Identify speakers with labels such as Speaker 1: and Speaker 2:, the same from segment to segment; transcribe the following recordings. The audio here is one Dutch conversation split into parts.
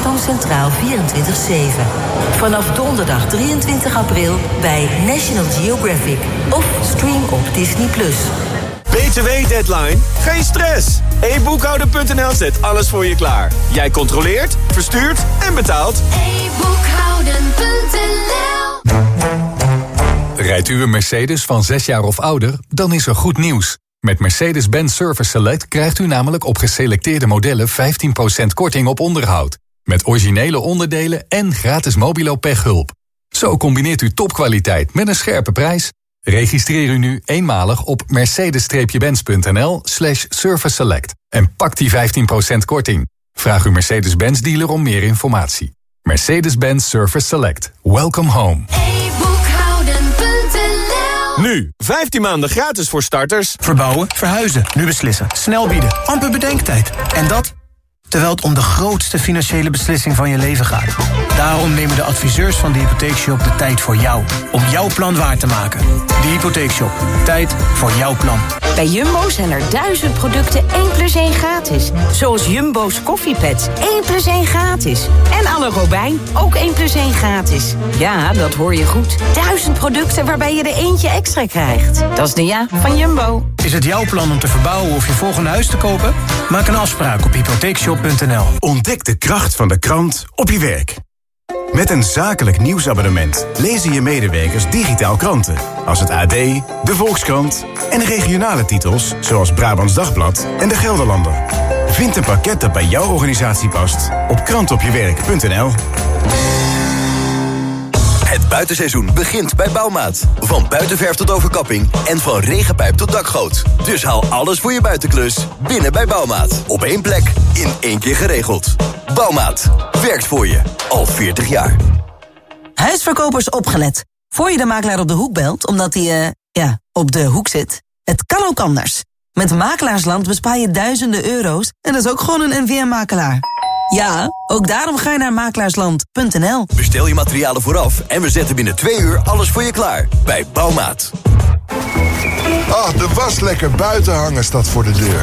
Speaker 1: Amsterdam Centraal 24/7. Vanaf donderdag 23 april bij National Geographic. Of stream op Disney+.
Speaker 2: BTW-deadline? Geen stress! e-boekhouden.nl zet alles voor je klaar. Jij controleert, verstuurt en betaalt.
Speaker 3: e-boekhouden.nl.
Speaker 4: Rijdt u een Mercedes van 6 jaar of ouder? Dan is er goed nieuws. Met Mercedes-Benz Service Select krijgt u namelijk op geselecteerde modellen 15% korting op onderhoud. Met originele onderdelen en gratis mobilo pechhulp. Zo combineert u topkwaliteit met een scherpe prijs. Registreer u nu eenmalig op mercedes-benz.nl/service select. En pak die 15% korting. Vraag uw Mercedes-Benz dealer om meer informatie. Mercedes-Benz Service Select. Welcome home.
Speaker 2: Nu, 15 maanden gratis voor starters.
Speaker 5: Verbouwen, verhuizen, nu beslissen. Snel bieden, amper bedenktijd. En dat, terwijl het om de grootste financiële beslissing van je leven gaat. Daarom nemen de adviseurs van de Hypotheekshop de tijd voor jou. Om jouw plan waar te maken. De Hypotheekshop. Tijd voor jouw plan.
Speaker 6: Bij Jumbo zijn er 1000 producten 1+1 gratis. Zoals Jumbo's koffiepads 1+1 gratis. En alle Robijn ook 1+1 gratis. Ja, dat hoor je goed. 1000 producten waarbij je er eentje extra krijgt. Dat is de ja van Jumbo.
Speaker 5: Is het jouw plan om te verbouwen of je volgende huis te kopen? Maak een afspraak op hypotheekshop.nl.
Speaker 7: Ontdek de kracht van de krant op je werk. Met een zakelijk nieuwsabonnement lezen je medewerkers digitaal kranten. Als het AD, de Volkskrant en regionale titels zoals Brabants Dagblad en de Gelderlander. Vind een pakket dat bij jouw organisatie past op krantopjewerk.nl.
Speaker 8: Het buitenseizoen begint bij Bouwmaat. Van buitenverf tot overkapping en van regenpijp tot dakgoot. Dus haal alles voor je buitenklus binnen bij Bouwmaat. Op één plek, in één keer geregeld. Bouwmaat. Werkt voor je. Al 40 jaar.
Speaker 9: Huisverkopers opgelet. Voor je de makelaar op de hoek belt, omdat hij, op de hoek zit. Het kan ook anders. Met Makelaarsland bespaar je duizenden euro's en dat is ook gewoon een NVM-makelaar. Ja, ook daarom ga je naar makelaarsland.nl.
Speaker 8: Bestel je materialen vooraf en we zetten binnen 2 uur alles voor je klaar. Bij Bouwmaat.
Speaker 10: Ah, de was lekker buiten hangen staat voor de deur.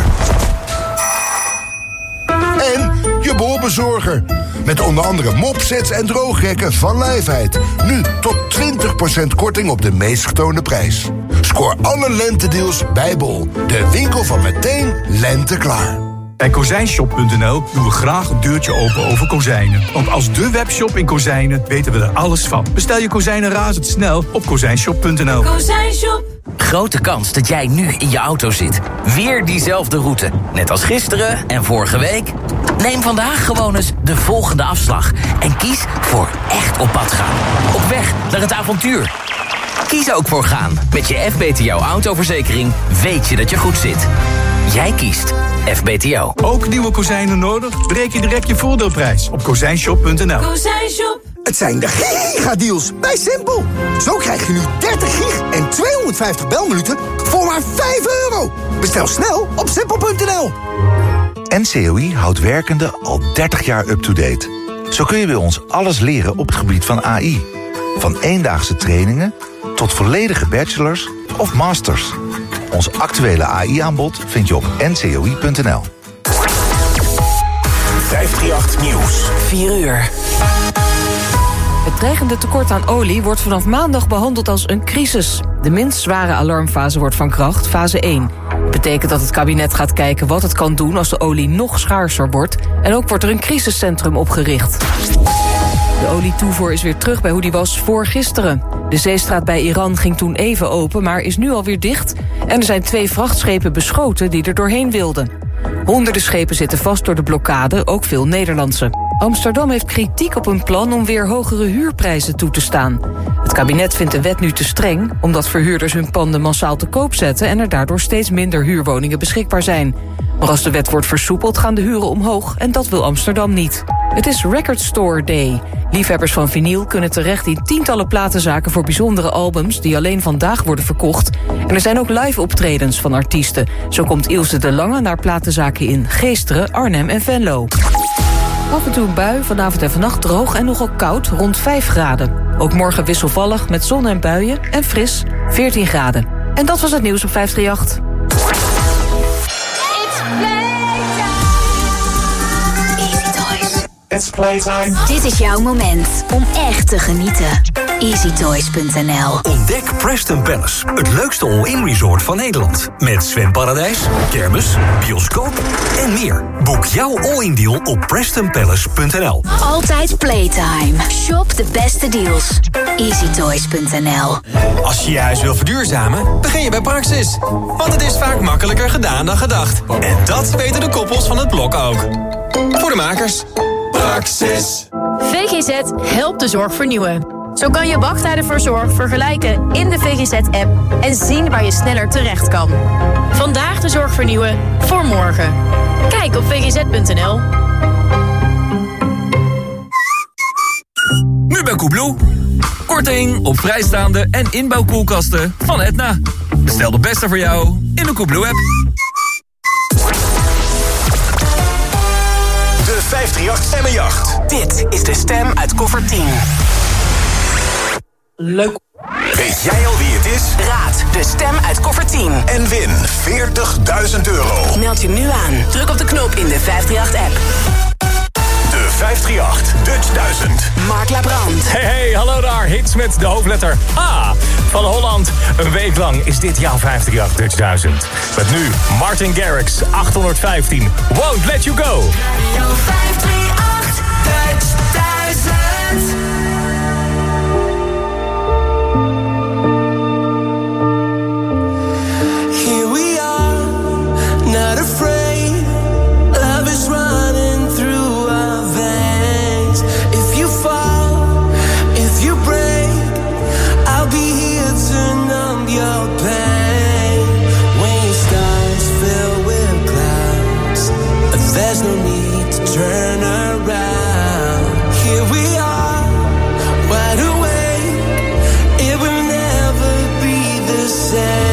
Speaker 10: En je bolbezorger. Met onder andere mopsets en droogrekken van Lijfheid. Nu tot 20% korting op de meest getoonde prijs. Scoor alle lentedeals bij Bol. De winkel van meteen lente klaar.
Speaker 11: Bij Kozijnshop.nl doen we graag een deurtje open over kozijnen. Want als de webshop in kozijnen weten we er alles van. Bestel je kozijnen razendsnel op Kozijnshop.nl.
Speaker 6: Kozijnshop.
Speaker 12: Grote kans dat jij nu in je auto zit. Weer diezelfde route. Net als gisteren en vorige week. Neem vandaag gewoon eens de volgende afslag. En kies voor echt op pad gaan. Op weg naar het avontuur. Kies ook voor gaan. Met je FBTO autoverzekering weet je dat je goed zit. Jij kiest FBTO.
Speaker 11: Ook nieuwe kozijnen nodig? Bereken direct je voordeelprijs op Kozijnshop.nl.
Speaker 6: Kozijnshop.
Speaker 13: Het zijn de gigadeals bij Simpel. Zo krijg je nu 30 gig en 250 belminuten voor maar €5. Bestel snel op Simpel.nl.
Speaker 14: NCOI houdt werkenden al 30 jaar up-to-date. Zo kun je bij ons alles leren op het gebied van AI. Van eendaagse trainingen tot volledige bachelors of masters. Ons actuele AI-aanbod vind je op ncoi.nl.
Speaker 7: 538 Nieuws.
Speaker 15: 4 uur. Het dreigende tekort aan olie wordt vanaf maandag behandeld als een crisis. De minst zware alarmfase wordt van kracht, fase 1. Dat betekent dat het kabinet gaat kijken wat het kan doen als de olie nog schaarser wordt. En ook wordt er een crisiscentrum opgericht. De olietoevoer is weer terug bij hoe die was voor gisteren. De zeestraat bij Iran ging toen even open, maar is nu alweer dicht. En er zijn 2 vrachtschepen beschoten die er doorheen wilden. Honderden schepen zitten vast door de blokkade, ook veel Nederlandse. Amsterdam heeft kritiek op een plan om weer hogere huurprijzen toe te staan. Het kabinet vindt de wet nu te streng, omdat verhuurders hun panden massaal te koop zetten en er daardoor steeds minder huurwoningen beschikbaar zijn. Maar als de wet wordt versoepeld gaan de huren omhoog en dat wil Amsterdam niet. Het is Record Store Day. Liefhebbers van vinyl kunnen terecht in tientallen platenzaken voor bijzondere albums die alleen vandaag worden verkocht. En er zijn ook live optredens van artiesten. Zo komt Ilse de Lange naar platenzaken in Geesteren, Arnhem en Venlo. Af en toe een bui, vanavond en vannacht droog en nogal koud, rond 5 graden. Ook morgen wisselvallig met zon en buien en fris, 14 graden. En dat was het nieuws op 538.
Speaker 3: It's playtime.
Speaker 16: Dit is jouw moment om echt te genieten. EasyToys.nl.
Speaker 17: Ontdek Preston Palace, het leukste all-in resort van Nederland. Met zwemparadijs, kermis, bioscoop en meer. Boek jouw all-in deal op PrestonPalace.nl.
Speaker 16: Altijd playtime. Shop de beste deals. EasyToys.nl.
Speaker 18: Als je je huis wil verduurzamen, begin je bij Praxis. Want het is vaak makkelijker gedaan dan gedacht. En dat weten de koppels van het blok ook. Voor de makers. Praxis.
Speaker 19: VGZ helpt de zorg vernieuwen. Zo kan je wachttijden voor zorg vergelijken in de VGZ-app en zien waar je sneller terecht kan. Vandaag de zorg vernieuwen voor morgen. Kijk op vgz.nl.
Speaker 20: Nu bij Koebloe. Korting op vrijstaande en inbouwkoelkasten van Etna. Bestel de beste voor jou in de Koebloe-app.
Speaker 21: De 538 Stemmenjacht. Dit is de stem uit koffer 10.
Speaker 22: Leuk.
Speaker 21: Weet jij al wie het is?
Speaker 22: Raad de stem uit koffer 10.
Speaker 21: En win €40.000.
Speaker 22: Meld je nu aan. Druk op de knop in de 538-app.
Speaker 21: De 538 Dutch 1000.
Speaker 22: Mark Labrand.
Speaker 23: Hey, hallo daar. Hits met de hoofdletter A van Holland. Een week lang is dit jouw 538 Dutch 1000. Met nu Martin Garrix, 815. Won't Let You Go.
Speaker 24: Radio 538 Dutch 1000.
Speaker 25: Here we are, not afraid. Love is running through our veins. If you fall, if you break, I'll be here to numb your pain. When your stars fill with clouds, there's no need to turn around. Here we are, wide awake. It will never be the same.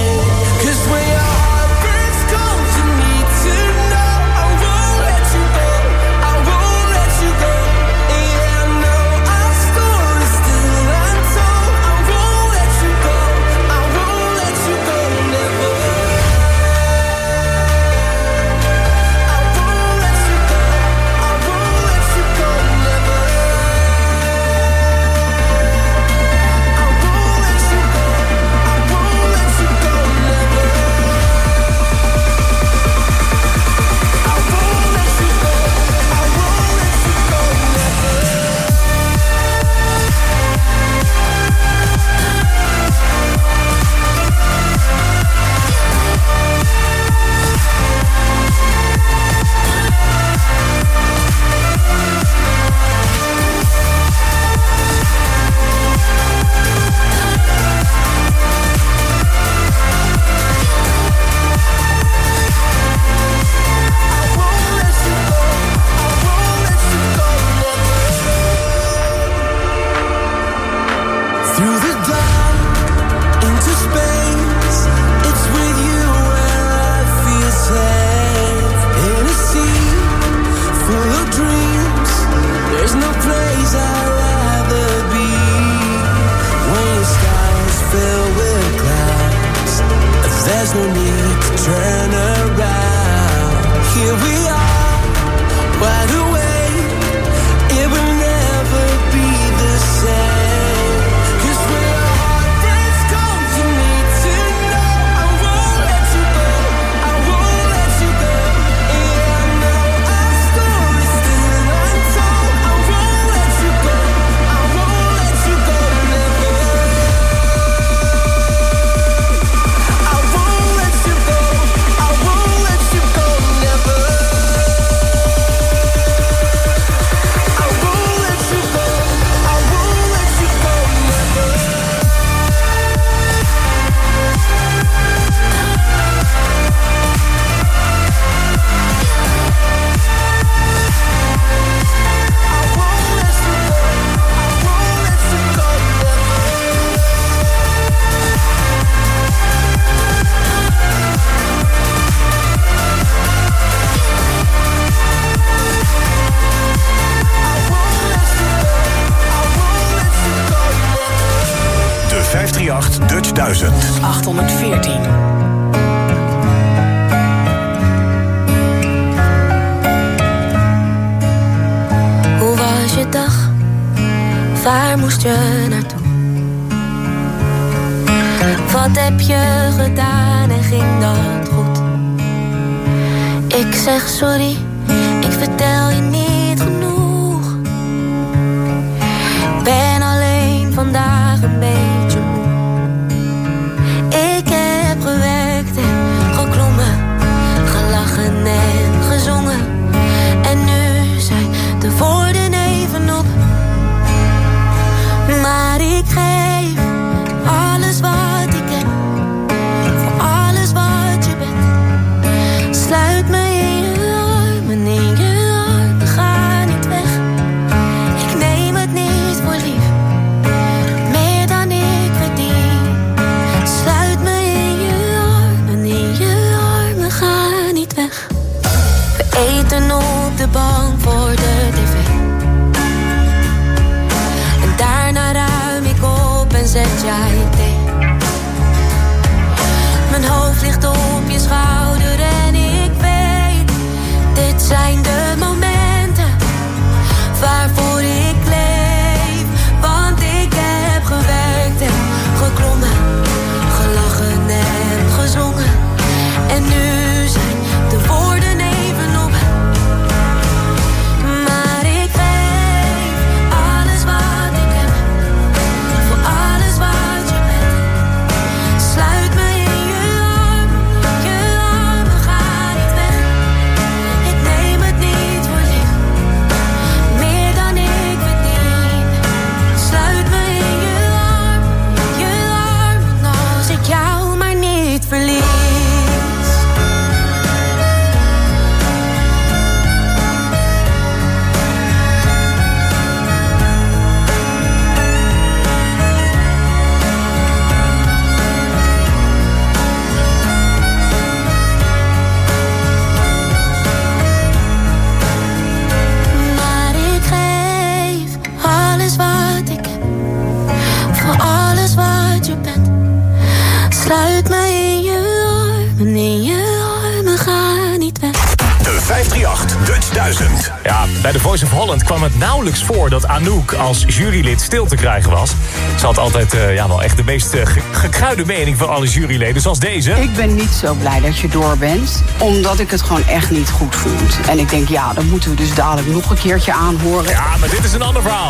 Speaker 21: Dutch 1000.
Speaker 22: 814.
Speaker 1: waar moest je naartoe? Wat heb je gedaan en ging dat goed? Ik zeg sorry, ik vertel je niet genoeg. Ik ben alleen vandaag een beetje moe. Ik heb gewerkt en geklommen, gelachen en gezongen. En nu zijn de woorden even op. Maar ik geef alles wat ik heb, voor alles wat je bent. Sluit me in je armen, in je armen, ga niet weg. Ik neem het niet voor lief, meer dan ik verdien. Sluit me in je armen, ga niet weg. We eten op de bank voor de tv. En daarna ruim ik op en zet jij thee. Mijn hoofd ligt op je schouder en ik weet, dit zijn de momenten waarvoor ik leef. Want ik heb gewerkt en geklommen, gelachen en gezongen. En nu zijn de woorden even op. Maar ik geef alles wat ik heb, voor alles wat je bent. Sluit me in je armen, ga niet weg. Ik neem het niet voor lief, meer dan ik verdien. Sluit me in je armen, als ik jou maar niet verlies. Maar ik geef alles wat ik heb, voor alles wat je bent. Sluit me in je armen, ga niet weg.
Speaker 23: De 538 Dutch 1000. Ja, bij The Voice of Holland kwam het nauwelijks voor dat Anouk als jurylid stil te krijgen was. Ze had altijd wel echt de meest gekruide mening van alle juryleden, zoals deze.
Speaker 2: Ik ben niet zo blij dat je door bent, omdat ik het gewoon echt niet goed vond. En ik denk, ja, dan moeten we dus dadelijk nog een keertje aanhoren.
Speaker 23: Ja, maar dit is een ander verhaal.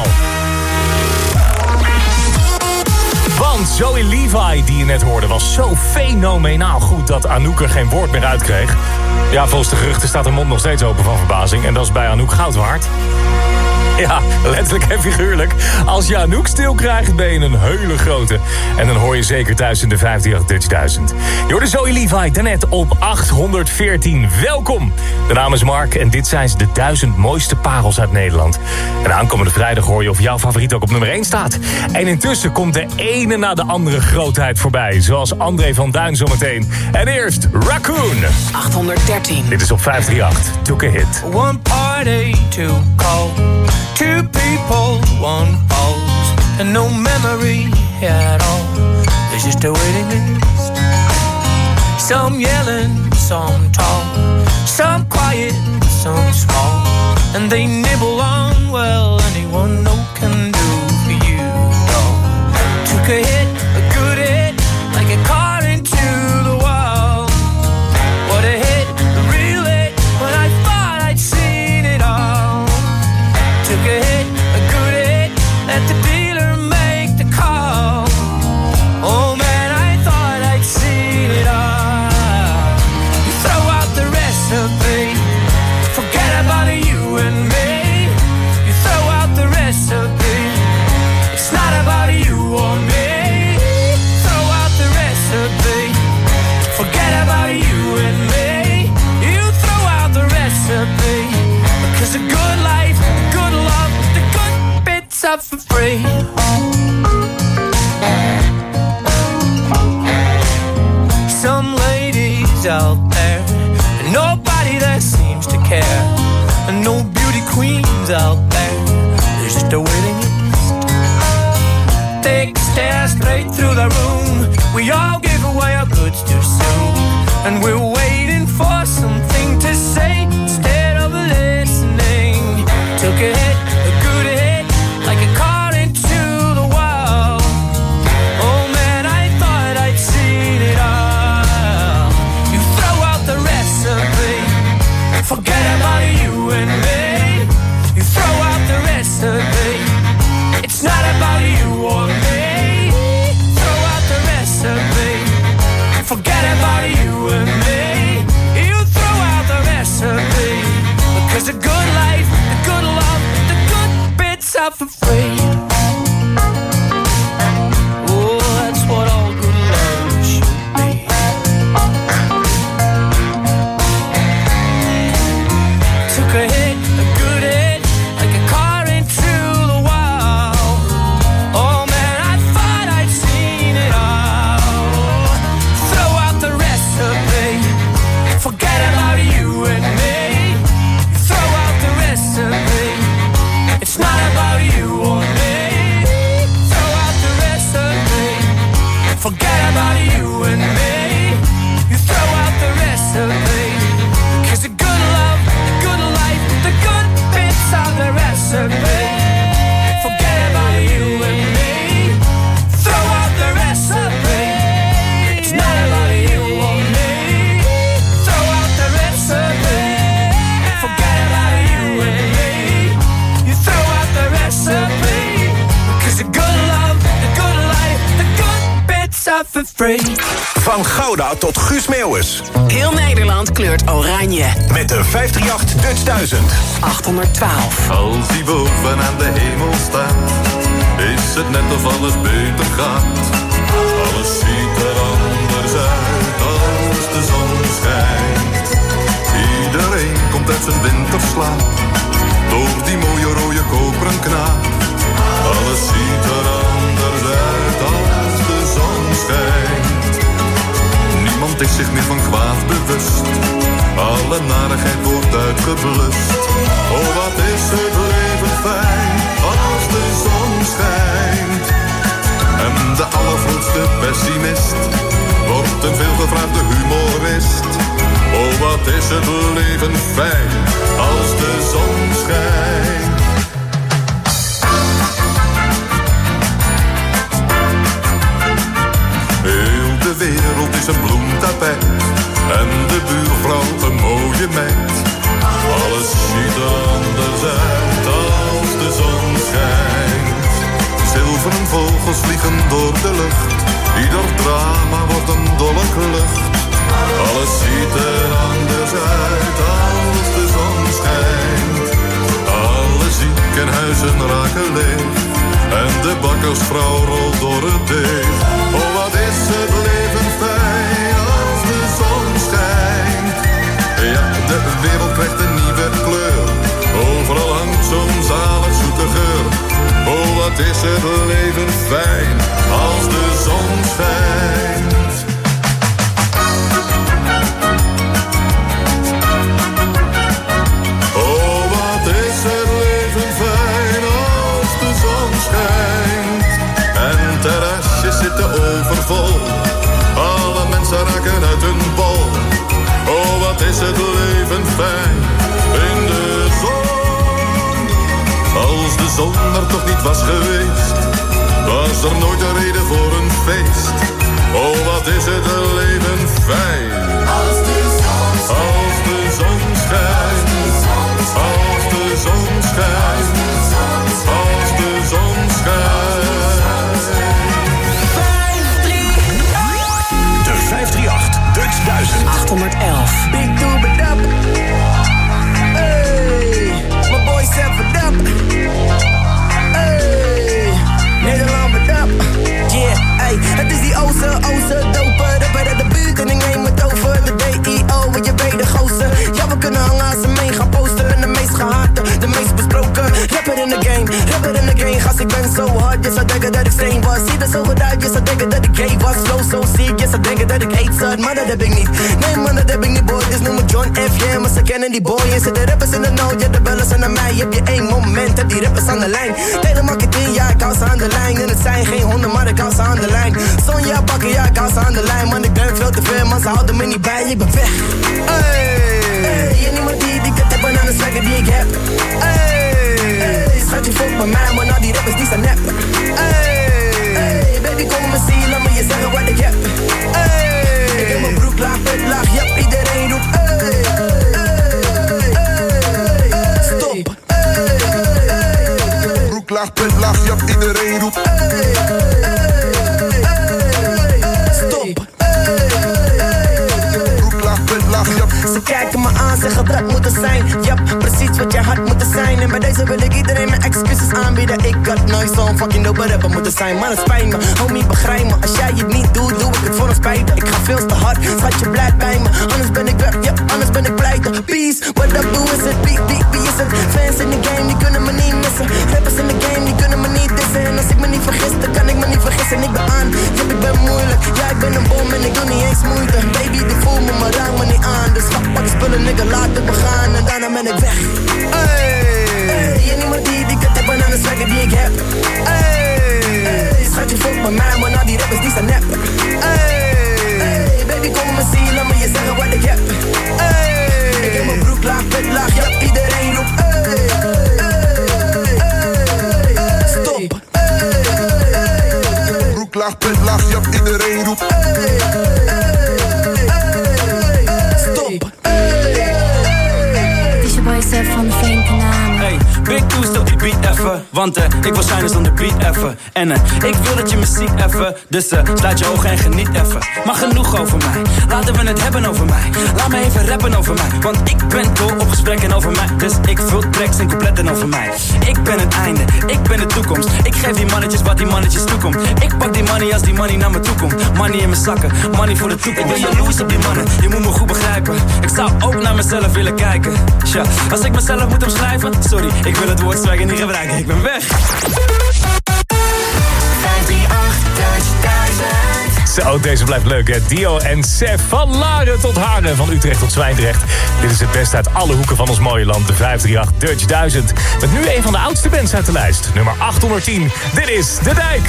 Speaker 23: Want Zoe Levi, die je net hoorde, was zo fenomenaal goed dat Anouk er geen woord meer uit kreeg. Ja, volgens de geruchten staat haar mond nog steeds open van verbazing. En dat is bij Anouk goud waard. Ja, letterlijk en figuurlijk. Als je Anouk stil krijgt, ben je een hele grote. En dan hoor je zeker thuis in de 538 Dutch 1000. Je hoorde Zoe Levi daarnet op 814. Welkom. De naam is Mark en dit zijn de 1000 mooiste parels uit Nederland. En aankomende vrijdag hoor je of jouw favoriet ook op nummer 1 staat. En intussen komt de ene na de andere grootheid voorbij. Zoals André van Duin zometeen. En eerst Raccoon.
Speaker 22: 813.
Speaker 23: Dit is op 538. Took a hit.
Speaker 25: One party to call, two people, one pause, and no memory at all. There's just a waiting list. Some yelling, some tall, some quiet, some small, and they nibble on, well, anyone no can do for you, dog. Took a hit, a good hit, like a car into the wall. What a hit, a real hit, when I thought I'd seen it all. Took a hit, a good hit, let the dealer make the call. Oh man, I thought I'd seen it all. You throw out the recipe, forget about you and me. You throw out the recipe, it's not about you or me. Throw out the recipe, forget about you and me. You throw out the recipe, because a good life, good love, the good bits up for free. Some ladies out there, and nobody that seems to care, and no beauty queens out there, there's just a waiting list. Take a stare straight through the room, we all give away our goods too soon, and we're waiting for something to say instead of listening. Took a hit, a good hit, like a car into for free. Oh, that's what all good love should be. Took a hit, a good hit, like a car into the wall. Oh man, I thought I'd seen it all. Throw out the recipe, forget about you and me. Throw out the recipe, it's not about you or me. Throw out the recipe, forget about you and me. You throw out the recipe, 'cause the good love, the good life, the good bits of the recipe. Forget about you and me. Throw out the recipe, it's not about you or me. Throw out the recipe, forget about you and me. You throw out the recipe, 'cause the good love, the good life, the good bits are for free.
Speaker 21: Van Gouda tot Guus Meeuwis.
Speaker 22: Heel Nederland kleurt oranje.
Speaker 21: Met de 538 Dutch 1000.
Speaker 22: 812.
Speaker 3: Als die boven aan de hemel staat, is het net of alles beter gaat. Alles ziet er anders uit als de zon schijnt. Iedereen komt uit zijn winterslaap, door die mooie rode koperen knaap. Alles ziet er anders uit als de zon schijnt. Niemand is zich meer van kwaad bewust, alle narigheid wordt uitgeblust. Oh, wat is het leven fijn als de zon schijnt. En de allergrootste pessimist wordt een veelgevraagde humorist. Oh, wat is het leven fijn als de zon schijnt. Heel de wereld is een bloemtapijt en de buurvrouw een mooie meid. Alles ziet er anders uit als de zon schijnt. Zilveren vogels vliegen door de lucht, ieder drama wordt een dolle klucht. Alles ziet er anders uit als de zon schijnt. Alle ziekenhuizen raken leeg en de bakkersvrouw rolt door het deeg. Oh, wat is het leven fijn als de zon schijnt. Ja, de wereld krijgt een nieuwe kleur, overal hangt zo'n zalig zoete geur. Oh, wat is het leven fijn als de zon schijnt. Oh, wat is het leven fijn als de zon schijnt. En terrasjes zitten overvol, alle mensen raken uit hun bol. Oh, wat is het leven fijn in de zon. Als de zon er toch niet was geweest, was er nooit een reden voor een feest. Oh, wat is het leven fijn als de zon schijnt. Als de zon schijnt, als de zon schijnt.
Speaker 21: De 538 Dutch 1000.
Speaker 22: 811.
Speaker 25: Big doobadab. Hey, my boy 7 up. Hey, Nederland bedap. Yeah, hey, het is die oze doper. De bij de buurt en ik neem het over. De DIO, wat je weet de gozer. Ja, we kunnen hangen als ze mee gaan posten. En de meest gehate, de meest besproken. Rapper in the game, gast ik ben zo hard. Yes, I denken dat ik steen was. Ziet er zo goed uit, yes, I denken dat ik gay was. Flow zo ziek, yes, I denken dat ik hate zat. Maar dat heb ik niet, nee man, dat heb ik niet boy. Dus noem me John F, yeah, maar ze kennen die boy. En zitten rappers in de nood, ja, de bellen zijn naar mij. Heb je één moment, heb die rappers aan de lijn. Telemarketing, ja, ik hou ze aan de lijn. En het zijn geen honden, maar ik hou ze aan de lijn. Sonja bakken, ja, ik hou ze aan de lijn. Man, ik ben veel te ver, maar ze houden me niet bij. Ik ben weg, hey, en niemand die ik het hebben aan de swagger die ik heb. Hey, schat je volgt bij mij, maar nou die rappers die zijn nep. Hey, baby kom me zien, laat me je zeggen wat ik heb. Hey, ik heb mijn broek laag, pet laag, ja, iedereen roept. Hey, stop.
Speaker 10: Broek laag, pet laag, ja, iedereen roept.
Speaker 25: Stop.
Speaker 10: Broek laag, pet laag, ja.
Speaker 25: Ze kijken me aan, zeggen dat moet er zijn. Yep, precies wat jij had moeten zijn. En bij deze wil ik iedereen mijn excuses aanbieden.
Speaker 4: aanbieden. Ik had nooit zo'n fucking dope rapper moeten zijn. Man, het spijt me, homie, begrijp me. Als jij het niet doet, doe ik het voor een spijt. Ik ga veel te hard, schatje, blijf bij me. Anders ben ik weg, ja, anders ben ik pleiten. Peace, what up, doe is het? Wie is het? Fans in de game, die kunnen me niet missen. Rappers in de game, die kunnen me niet dissen. En als ik me niet vergis, dan kan ik me niet vergissen. Ik ben aan, ja, ik ben moeilijk. Ja, ik ben een bom en ik doe niet eens moeite. Baby, die voelt me, maar raak me niet aan. Dus pak de spullen, nigga, laat het me gaan. En daarna ben ik weg. Hey, en niemand die kut hebben aan de swagger die ik heb. Hey, schatje, volg me mij, maar nou die rappers die zijn nep. Hey, baby, kom me zien, laat me je zeggen wat ik heb. Hey, ik heb mijn broek laag, pet laag, ja, iedereen roept. Hey, stop.
Speaker 10: Broek laag, pet laag, ja, iedereen roept.
Speaker 4: Stop.
Speaker 1: Het is je boy Sef van de Veenkanaal.
Speaker 5: Hey, Big Two, stil die beat effe. Want ik wil shinen zonder beat effe. En ik wil dat je me ziet effe. Dus sluit je ogen en geniet effe. Maar genoeg over mij, laten we het hebben over mij. Laat me even rappen over mij. Want ik ben dol op gesprekken over mij. Dus ik vul tracks en coupletten over mij. Ik ben het einde, ik ben de toekomst. Ik geef die mannetjes wat die mannetjes toekomt. Ik pak die money als die money naar me toe komt. Money in mijn zakken, money voor de toekomst. Ik ben jaloers op die mannen, je moet me goed begrijpen. Ik zou ook naar mezelf willen kijken. Tja, als ik mezelf moet omschrijven, sorry, ik wil het woord swagger niet gebruiken, ik ben weg.
Speaker 1: 538
Speaker 23: Zo, deze blijft leuk, hè? Dio en Sef van Laren tot Haarlem, van Utrecht tot Zwijndrecht. Dit is het beste uit alle hoeken van ons mooie land, de 538 Dutch 1000. Met nu een van de oudste bands uit de lijst, nummer 810. Dit is De Dijk.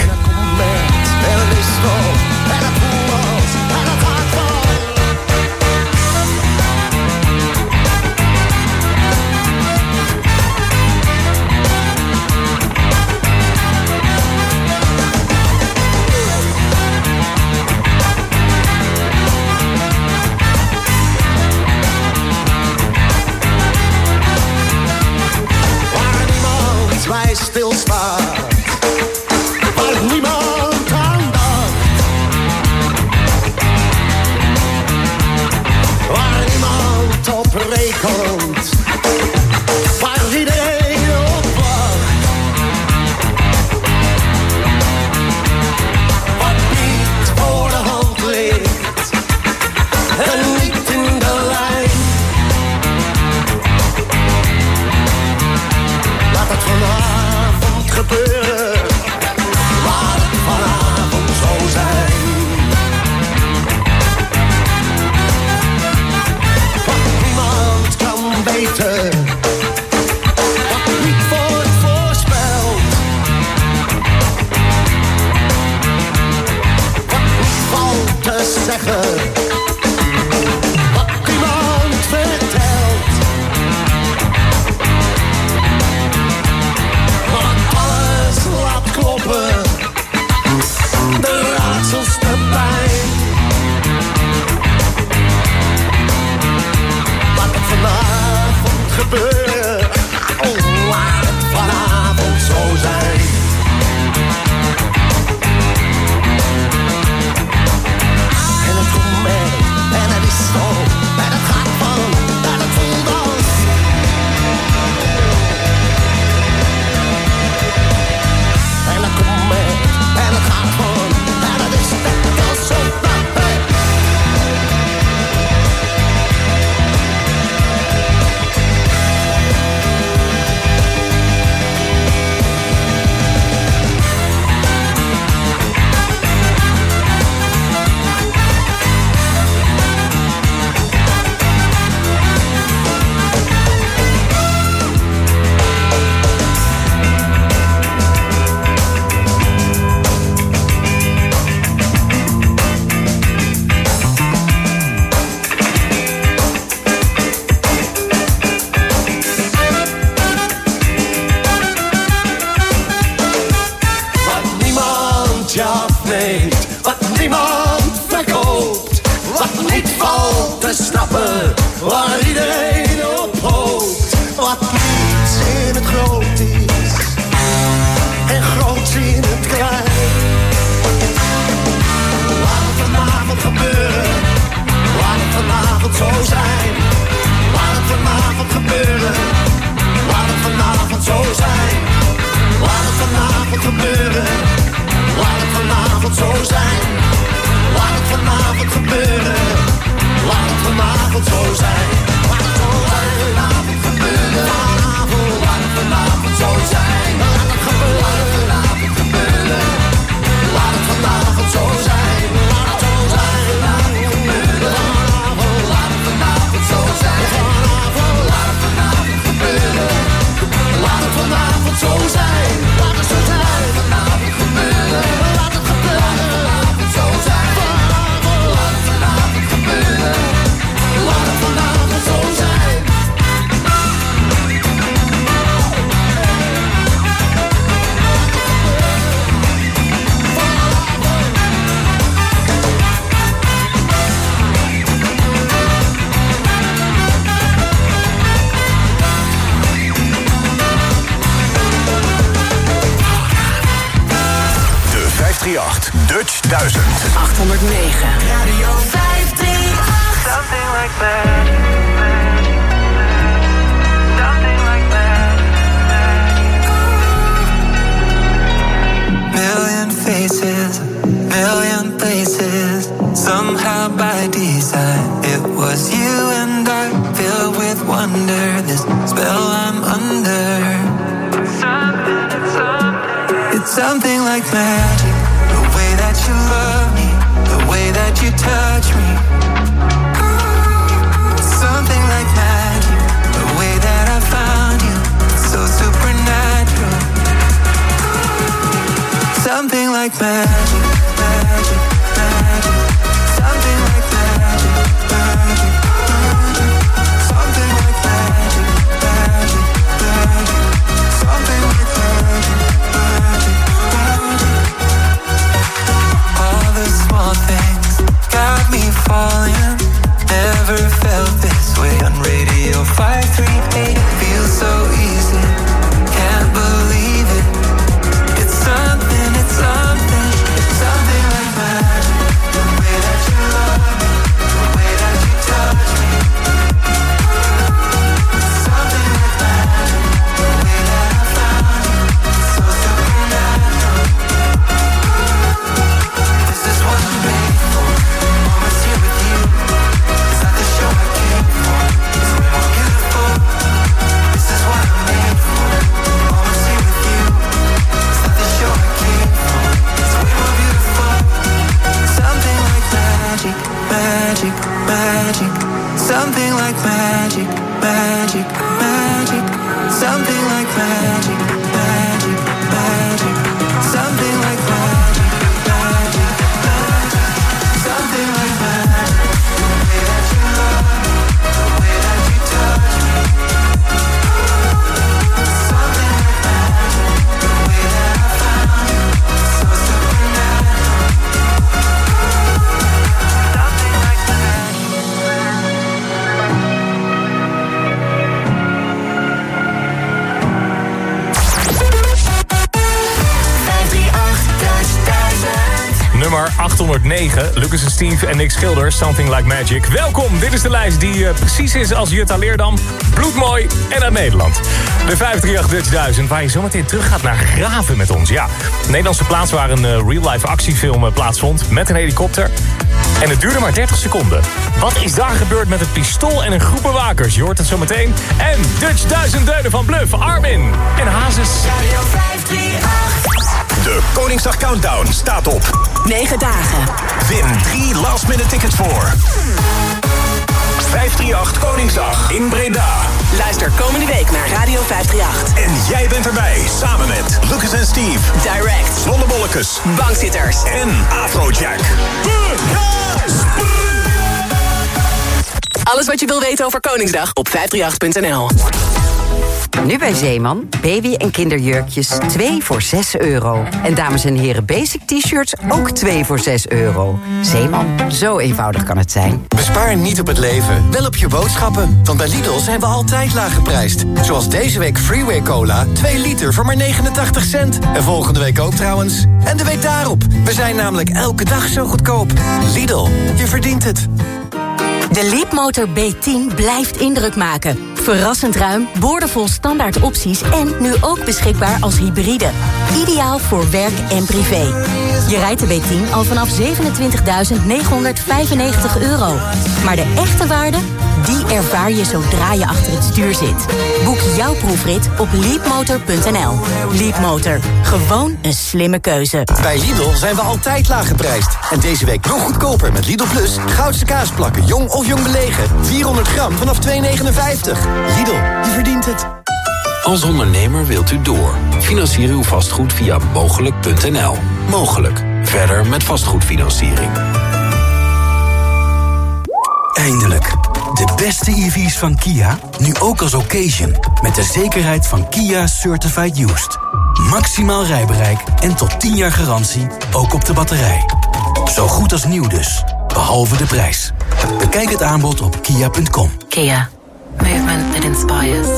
Speaker 8: Stilstaat, waar niemand aan dacht, waar niemand op rekent, waar iedereen op wacht. Wat niet voor de hand ligt en niet in de lijn. Laat het vanavond gebeuren, laat het vanavond zo zijn. Wat niemand kan weten, wat niet wordt voorspeld, wat niet valt te zeggen, wat niemand vertelt. Laat kloppen, de raadsels erbij. Laat het vanavond gebeuren, oh, laat het vanavond zo zijn. En het komt mee, en het is zo, en het gaat van, en het voelt als. En dat komt mee, en het gaat gewoon, en het is net als zo blij. Waar iedereen op hoopt, wat niets in het groot is en groot in het klein. Laat het vanavond gebeuren, laat het vanavond zo zijn. Laat het vanavond gebeuren, laat het vanavond zo zijn. Laat
Speaker 21: 538 Dutch 1000.
Speaker 22: 809.
Speaker 24: Radio 538. Something like that.
Speaker 25: Million faces, million places. Somehow by design, it was you and I, filled with wonder. This spell I'm under. It's something like magic. The way that you love me, the way that you touch me. Something like magic. The way that I found you, so supernatural. Something like magic, magic, magic. Something like magic, magic, magic. Something like magic, magic, magic. Something like magic, magic, magic. All the small things got me falling. Never felt this way on Radio 538. Feels so easy, can't believe it. It's something, it's something, it's something like magic. The way that you love me, the way that you touch me. It's something like magic. The way that I found you, so supernatural. This is what I'm made for. Moments here with you. It's not the show I came for. It's way more beautiful. This is what I'm made for. Moments here with you. It's not the show I came for. It's way more beautiful. Something like magic, magic, magic. Something like magic, magic, magic. Something like magic, magic, magic. Something like magic, magic, magic. Something like magic. The way that you love me, the way that you touch me. Something like magic. The way that I found you, so supernatural. Something like
Speaker 23: Nummer 809, Lucas en Steve en Nick Schilder, Something Like Magic. Welkom, dit is de lijst die precies is als Jutta Leerdam, bloedmooi en uit Nederland. De 538 Dutch 1000, waar je zometeen terug gaat naar Graven met ons. Ja, de Nederlandse plaats waar een real-life actiefilm plaatsvond met een helikopter. En het duurde maar 30 seconden. Wat is daar gebeurd met het pistool en een groep bewakers? Je hoort het zometeen. En Dutch 1000 deunen van Bluff, Armin en Hazes.
Speaker 24: Radio 538.
Speaker 21: De Koningsdag Countdown staat op
Speaker 22: 9 dagen.
Speaker 21: Win 3 last-minute tickets voor 538 Koningsdag in Breda.
Speaker 22: Luister komende week naar Radio 538.
Speaker 21: En jij bent erbij, samen met Lucas en Steve,
Speaker 22: Direct,
Speaker 21: Zonnebollekes,
Speaker 22: Bankzitters
Speaker 21: en Afrojack.
Speaker 22: Alles wat je wil weten over Koningsdag op 538.nl.
Speaker 6: Nu bij Zeeman, baby- en kinderjurkjes 2 voor €6. En dames en heren basic t-shirts ook 2 voor €6. Zeeman, zo eenvoudig kan het zijn.
Speaker 9: Bespaar niet op het leven, wel op je boodschappen. Want bij Lidl zijn we altijd laag geprijsd. Zoals deze week Freeway Cola, 2 liter voor maar 89 cent. En volgende week ook trouwens. En de week daarop. We zijn namelijk elke dag zo goedkoop. Lidl, je verdient het.
Speaker 11: De Leapmotor B10 blijft indruk maken. Verrassend ruim, boordevol standaard opties en nu ook beschikbaar als hybride. Ideaal voor werk en privé. Je rijdt de B10 al vanaf €27.995. Maar de echte waarde, die ervaar je zodra je achter het stuur zit. Boek jouw proefrit op leapmotor.nl. Leapmotor, gewoon een slimme keuze.
Speaker 9: Bij Lidl zijn we altijd laag geprijsd. En deze week nog goedkoper met Lidl Plus. Goudse kaasplakken, jong of jong belegen. 400 gram vanaf €2,59. Lidl, je verdient het.
Speaker 12: Als ondernemer wilt u door. Financier uw vastgoed via mogelijk.nl. Mogelijk. Verder met vastgoedfinanciering.
Speaker 13: Eindelijk. De beste EV's van Kia, nu ook als occasion. Met de zekerheid van Kia Certified Used. Maximaal rijbereik en tot 10 jaar garantie, ook op de batterij. Zo goed als nieuw dus, behalve de prijs. Bekijk het aanbod op kia.com.
Speaker 22: Kia. Movement that inspires.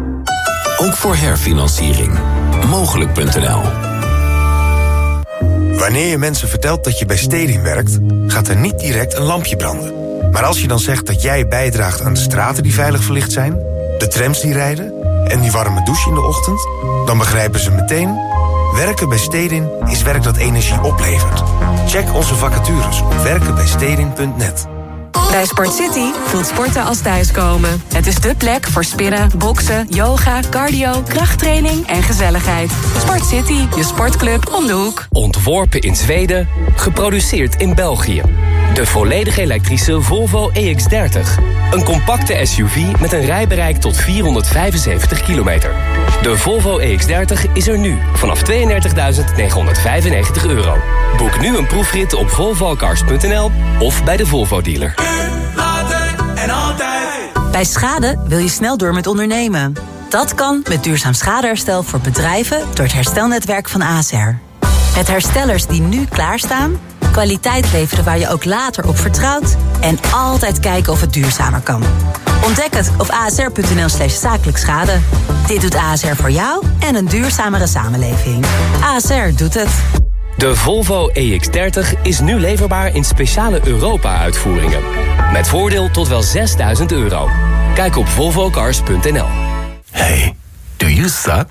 Speaker 12: Ook voor herfinanciering. Mogelijk.nl.
Speaker 7: Wanneer je mensen vertelt dat je bij Stedin werkt, gaat er niet direct een lampje branden. Maar als je dan zegt dat jij bijdraagt aan de straten die veilig verlicht zijn, de trams die rijden en die warme douche in de ochtend, dan begrijpen ze meteen: werken bij Stedin is werk dat energie oplevert. Check onze vacatures op werkenbijstedin.net.
Speaker 14: Bij Sport City voelt sporten als thuiskomen. Het is dé plek voor spinnen, boksen, yoga, cardio, krachttraining en gezelligheid. Sport City, je sportclub om de hoek.
Speaker 15: Ontworpen in Zweden, geproduceerd in België. De volledig elektrische Volvo EX30. Een compacte SUV met een rijbereik tot 475 kilometer. De Volvo EX30 is er nu vanaf €32.995. Boek nu een proefrit op volvocars.nl of bij de Volvo dealer.
Speaker 16: En altijd. Bij schade wil je snel door met ondernemen. Dat kan met duurzaam schadeherstel voor bedrijven door het herstelnetwerk van ASR. Met herstellers die nu klaarstaan, kwaliteit leveren waar je ook later op vertrouwt en altijd kijken of het duurzamer kan. Ontdek het op asr.nl/zakelijk schade. Dit doet ASR voor jou en een duurzamere samenleving. ASR doet het.
Speaker 15: De Volvo EX30 is nu leverbaar in speciale Europa-uitvoeringen. Met voordeel tot wel €6.000. Kijk op volvocars.nl.
Speaker 17: Hey, do you suck?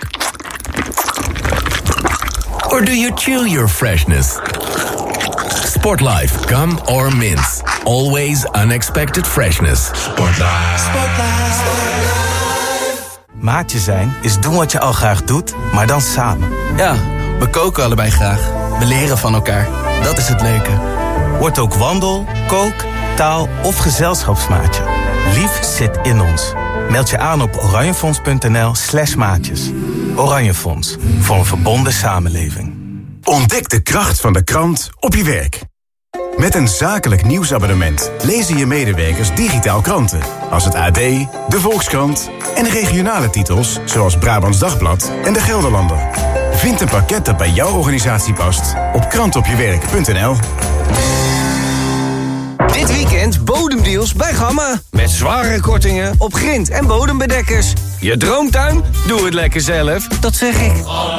Speaker 17: Or do you chill your freshness? Sportlife, gum or mints. Always unexpected freshness. Sportlife.
Speaker 26: Maatje zijn is doen wat je al graag doet, maar dan samen. Ja, we koken allebei graag. We leren van elkaar. Dat is het leuke. Word ook wandel, kook, taal of gezelschapsmaatje. Lief zit in ons. Meld je aan op oranjefonds.nl/maatjes. Oranje Fonds, voor een verbonden samenleving.
Speaker 27: Ontdek de kracht van de krant op je werk. Met een zakelijk nieuwsabonnement lezen je medewerkers digitaal kranten. Als het AD, de Volkskrant en regionale titels zoals Brabants Dagblad en de Gelderlander. Vind een pakket dat bij jouw organisatie past op krantopjewerk.nl.
Speaker 28: Dit weekend bodemdeals bij Gamma. Met zware kortingen op grind- en bodembedekkers. Je droomtuin? Doe het lekker zelf. Dat zeg ik.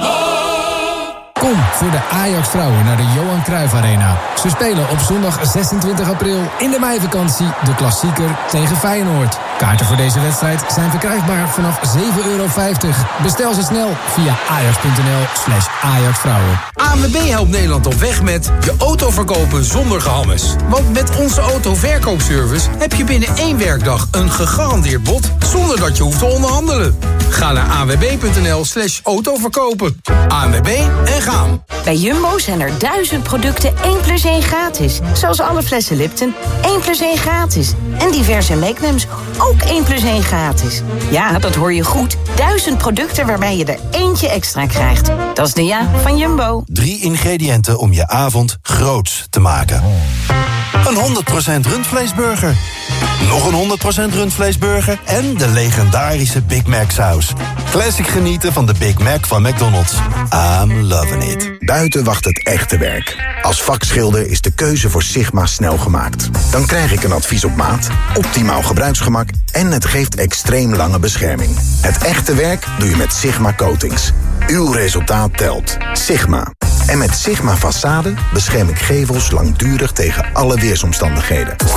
Speaker 29: Kom voor de Ajax-vrouwen naar de Johan Cruijff Arena. Ze spelen op zondag 26 april in de meivakantie de klassieker tegen Feyenoord. Kaarten voor deze wedstrijd zijn verkrijgbaar vanaf €7,50. Bestel ze snel via ajax.nl/ajaxvrouwen.
Speaker 30: ANWB helpt Nederland op weg met je auto verkopen zonder gehammes. Want met onze autoverkoopservice heb je binnen 1 werkdag een gegarandeerd bod zonder dat je hoeft te onderhandelen. Ga naar anwb.nl/autoverkopen. ANWB en gaan.
Speaker 31: Bij Jumbo zijn er 1000 producten 1+1 gratis. Zoals alle flessen Lipton, 1+1 gratis. En diverse Magnums, ook 1+1 gratis. Ja, dat hoor je goed. 1000 producten waarbij je er eentje extra krijgt. Dat is de ja van Jumbo.
Speaker 32: 3 ingrediënten om je avond groots te maken. Een 100% rundvleesburger. Nog een 100% rundvleesburger en de legendarische Big Mac saus. Classic genieten van de Big Mac van McDonald's. I'm loving it.
Speaker 33: Buiten wacht het echte werk. Als vakschilder is de keuze voor Sigma snel gemaakt. Dan krijg ik een advies op maat, optimaal gebruiksgemak en het geeft extreem lange bescherming. Het echte werk doe je met Sigma Coatings. Uw resultaat telt. Sigma. En met Sigma Façade bescherm ik gevels langdurig tegen alle weersomstandigheden.
Speaker 21: De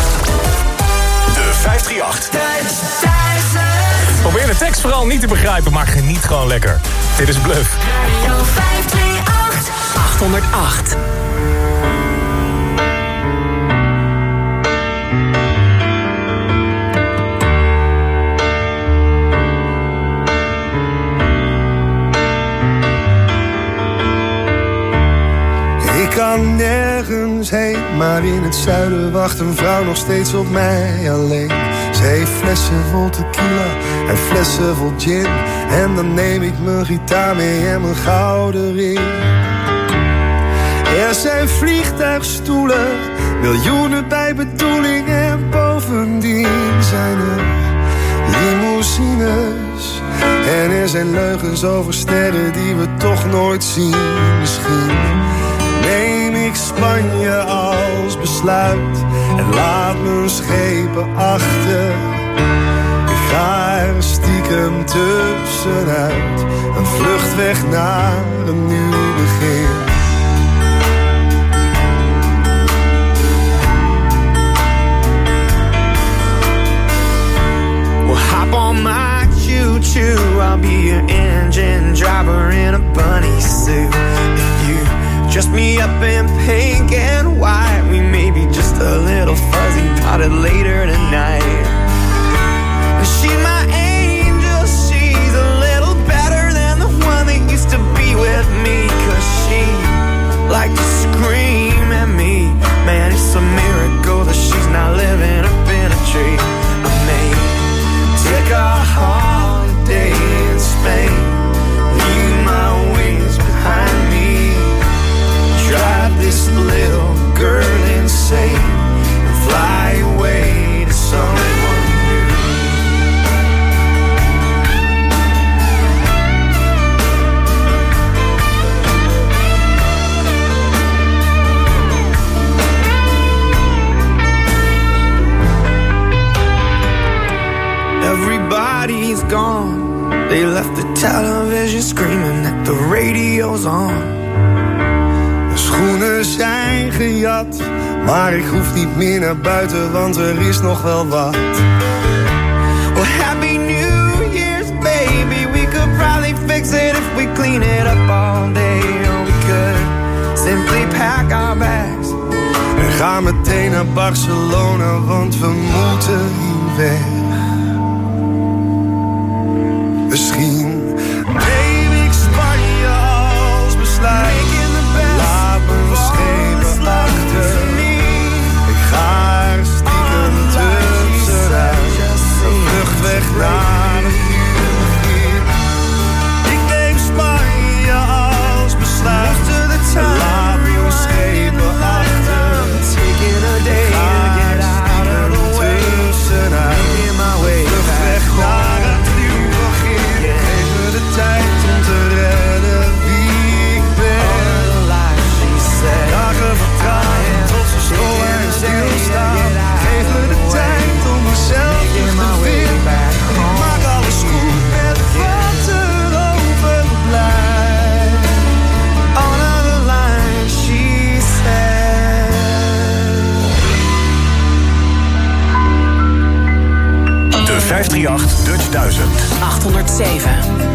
Speaker 21: 538.
Speaker 23: Probeer de tekst vooral niet te begrijpen, maar geniet gewoon lekker. Dit is Bluff.
Speaker 24: Radio 538.
Speaker 11: 808.
Speaker 8: Ik kan nergens heen, maar in het zuiden wacht een vrouw nog steeds op mij alleen. Ze heeft flessen vol tequila en flessen vol gin. En dan neem ik mijn gitaar mee en mijn gouden ring. Er zijn vliegtuigstoelen, miljoenen bij bedoeling. En bovendien zijn er limousines. En er zijn leugens over sterren die we toch nooit zien. Misschien neem ik Spanje als besluit en laat mijn schepen achter. Ik ga er stiekem tussenuit, een vlucht weg naar een nieuw begin.
Speaker 1: Hop on my choo-choo, I'll be your engine driver in a bunny suit. If you dress me up in pink and white, we may be just a little fuzzy potted later tonight. She's my angel, she's a little better than the one that used to be with me, 'cause she liked to scream at me. Man, it's a miracle that she's not living up in a tree. I may take a holiday in Spain, leave my wings behind me, drive this little girl insane, and fly away to someone new. Everybody's gone. They left the television screaming that the radio's on.
Speaker 8: De schoenen zijn gejat, maar ik hoef niet meer naar buiten, want er is nog wel wat.
Speaker 1: Well, Happy New Year's, baby. We could probably fix it if we clean it up all day. Or we could simply pack our bags
Speaker 8: en ga meteen naar Barcelona, want we moeten hier weg. Misschien neem ik Spanje als besluit. Laat mijn schepen achter. Ik ga er stiekem tussenuit. Een vlucht weg naar een uur. Ik neem Spanje als besluit. Laat mijn schepen achter. Ik ga er stiekem tussenuit. Een vlucht weg naar een tijd om te redden wie ik ben. Dagen vertragen tot ze stoppen en stilstaan. Geef me de tijd om mezelf terug te vinden. Ik maak alles goed met wat er overblijft. On the line, she said.
Speaker 21: De 538 Dutch 1000.
Speaker 22: 807.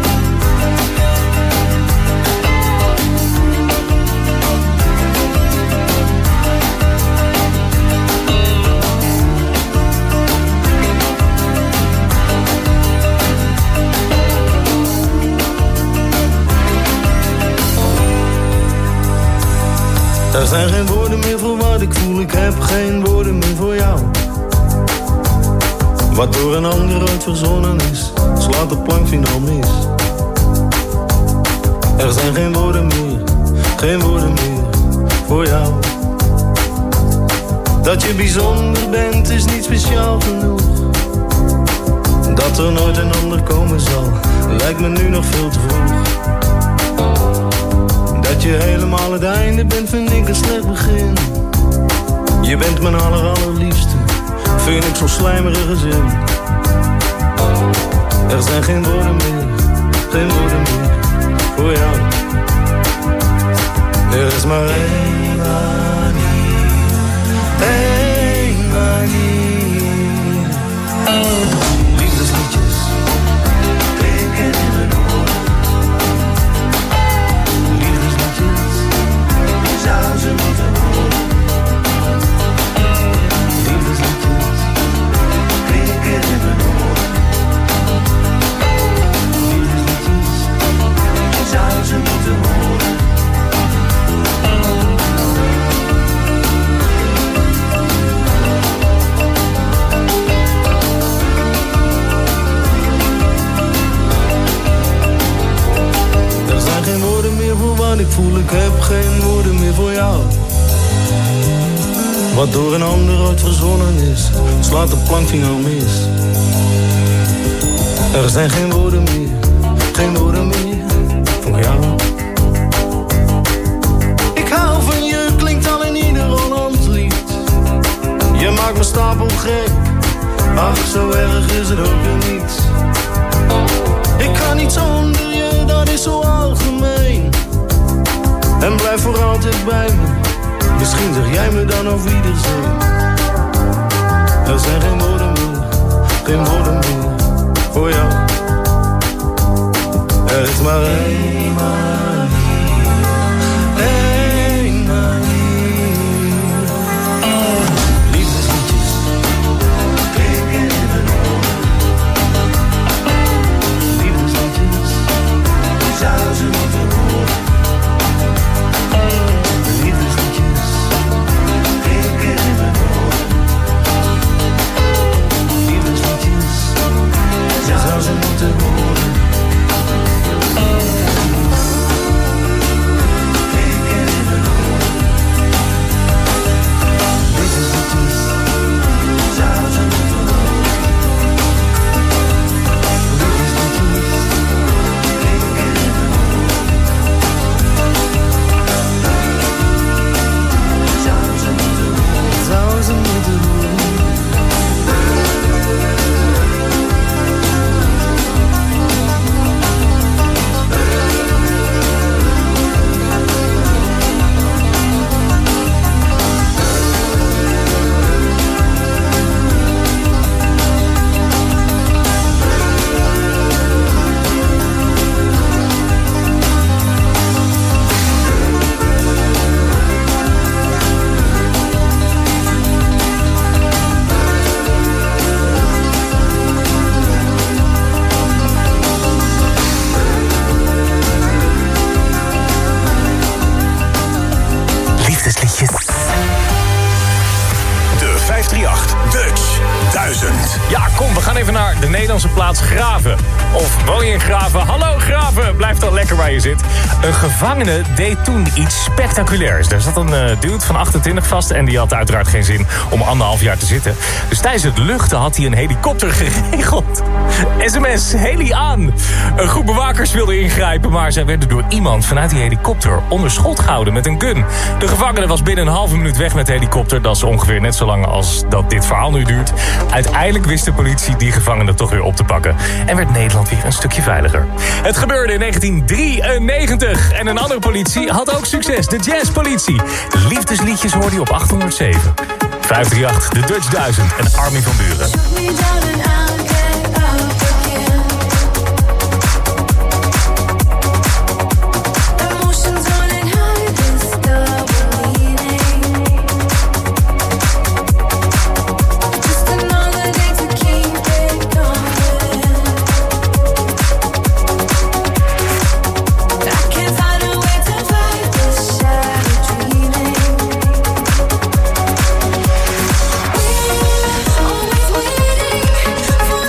Speaker 2: Er zijn geen woorden meer voor wat ik voel, ik heb geen woorden meer voor jou. Wat door een ander ooit verzonnen is, slaat de plankvinaal mis. Er zijn geen woorden meer voor jou. Dat je bijzonder bent is niet speciaal genoeg. Dat er nooit een ander komen zal, lijkt me nu nog veel te vroeg. Dat je helemaal het einde bent, vind ik een slecht begin. Je bent mijn allerliefste, vind ik zo'n slijmerige zin. Er zijn geen woorden meer voor jou. Er is maar één manier. Liefdesliedjes klinken in mijn oren. Liefdesliedjes, je zou ze moeten horen. Liefdesliedjes klinken in mijn oren. Liefdesliedjes, je zou ze moeten horen. Geen woorden meer voor wat ik voel, ik heb geen woorden meer voor jou. Wat door een ander ooit verzonnen is, slaat de plankvinger mis. Er zijn geen woorden meer voor jou. Ik hou van je, klinkt al in ieder Hollandslied. Je maakt me stapelgek, ach zo erg is het ook weer niet. Ik kan niet zonder je, dat is zo algemeen. En blijf voor altijd bij me. Misschien zeg jij me dan auf Wiedersehen. Er zijn geen woorden meer voor jou. Er is maar één manier, één manier. Liefdesliedjes klinken in mijn oren. Liefdesliedjes, die zou ze moeten horen. Liefdesliedjes klinken in mijn oren. Liefdesliedjes, die zou ze moeten horen.
Speaker 23: Plaats Graven. Of woon je in Graven? Hallo Graven, blijf dan lekker waar je zit. Een gevangene deed toen iets spectaculairs. Daar zat een dude van 28 vast en die had uiteraard geen zin om 1,5 jaar te zitten. Dus tijdens het luchten had hij een helikopter geregeld. SMS, heli aan. Een groep bewakers wilde ingrijpen, maar zij werden door iemand vanuit die helikopter onder schot gehouden met een gun. De gevangene was binnen een halve minuut weg met de helikopter. Dat is ongeveer net zo lang als dat dit verhaal nu duurt. Uiteindelijk wist de politie die gevangene toch weer op te pakken. En werd Nederland weer een stukje veiliger. Het gebeurde in 1993. En een andere politie had ook succes. De jazzpolitie. Liefdesliedjes hoorde je op 807. 538, de Dutch 1000 en Armin van Buuren.
Speaker 24: For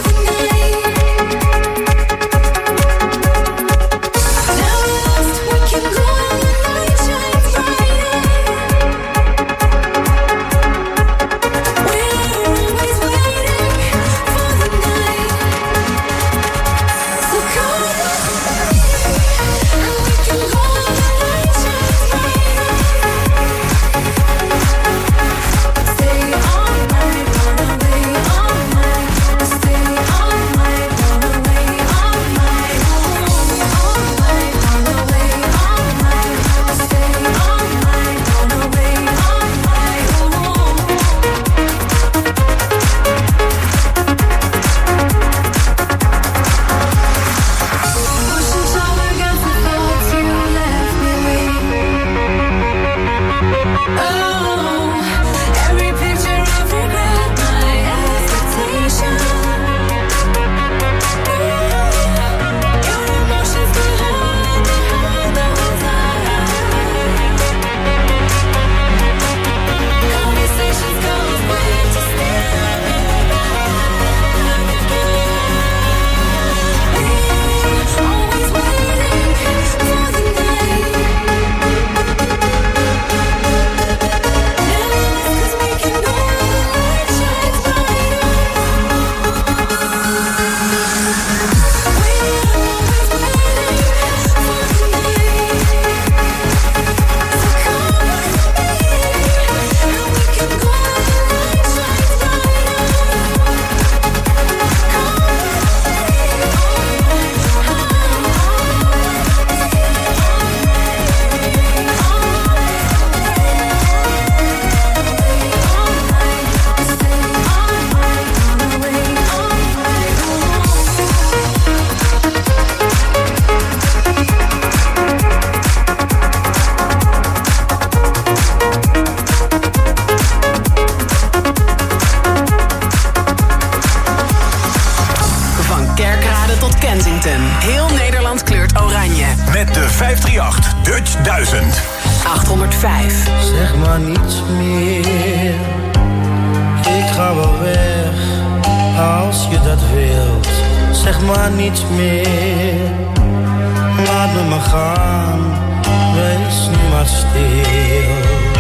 Speaker 21: 1000.
Speaker 22: 805.
Speaker 2: Zeg maar niets meer. Ik ga wel weg, als je dat wilt. Zeg maar niets meer. Laat me maar gaan, wees nu maar stil.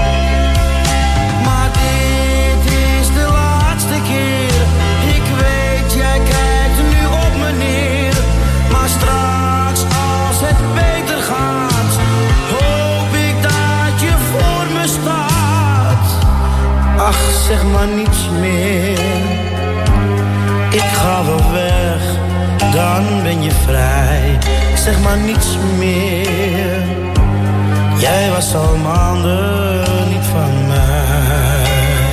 Speaker 2: Maar dit is de laatste keer. Ik weet, jij kijkt nu op me neer. Maar straks, als het beter gaat, hoop ik dat je voor me staat. Ach, zeg maar niets meer. Ik ga wel weg, dan ben je vrij. Zeg maar niets meer. Jij was al maanden niet van mij.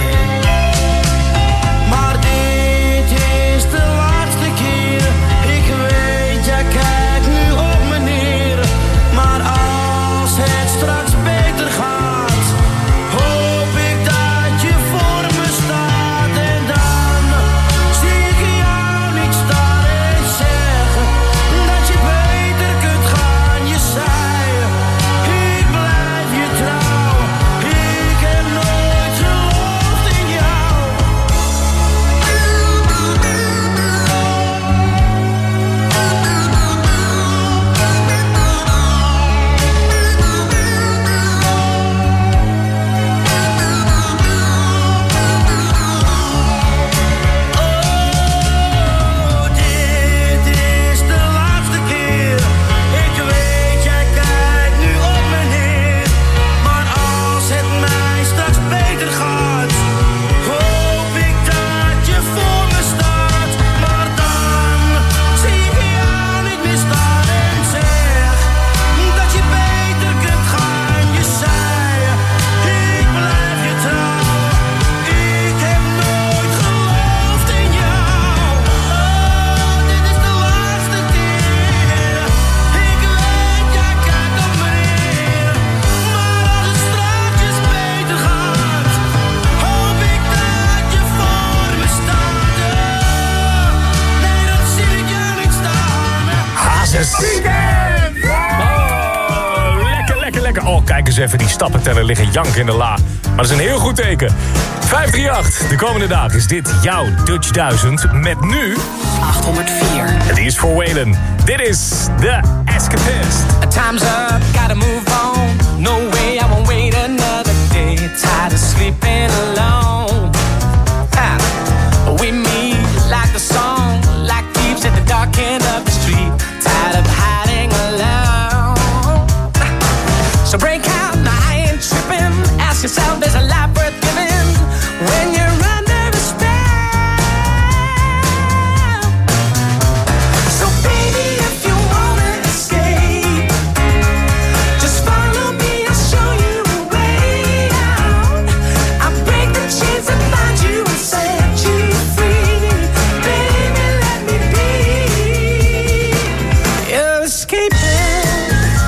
Speaker 2: Maar dit is de laatste keer. Ik weet, jij kijkt nu op me neer. Maar als het straks beter gaat, hoop ik dat je voor me staat. En dan zie ik jou niet staan en zeggen dat je beter kunt gaan. Je zei, ik blijf je trouw. Ik heb nooit geloofd in jou. Oh, dit is de laatste keer. Ik weet, jij kijkt nu op me neer. Maar als het mij straks beter gaat, hoop ik dat je voor me staat. Maar dan zie ik jou niet meer staan en zeg dat je beter kunt gaan. Je zei, ik blijf je trouw. Ik heb nooit geloofd in jou. Oh, dit is de laatste keer. Ik weet, jij kijkt op me neer. Maar als het straks beter gaat, hoop ik dat je voor me staat. Nee, dat zie ik jou niet staan.
Speaker 23: Hazes. Oh, lekker, lekker, lekker. Oh, kijk eens even, die stappenteller liggen janken in de la. Maar dat is een heel goed teken. 538, de komende dag is dit jouw Dutch 1000. Met nu
Speaker 22: 804.
Speaker 23: En die is voor Waylon. Dit is The Escapist.
Speaker 3: Time's up, gotta move on. No way, I won't wait another day. Tired of sleeping alone. We meet like the song, like thieves at the dark end of the street. Tired of hiding alone. So break out, now I ain't tripping. Ask yourself, there's a life worth living when you're under a spell. So baby, if you wanna escape, just follow me, I'll show you a way out. I'll break the chains that bind you and set you free. Baby, let me be your escapist.